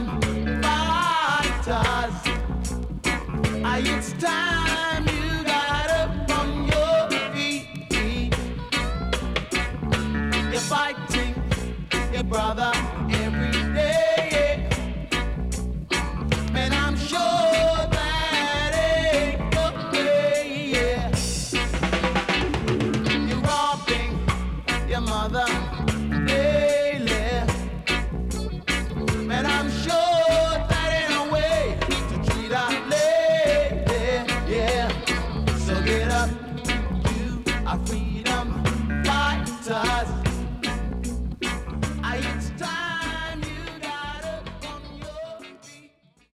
freedom fighters. It's time you got up on your feet. You're fighting your brother every day. Man, I'm sure that ain't okay, yeah. You're robbing your mother daily. Man, I'm sure that ain't a way to treat a lady, yeah. So get up, you are free.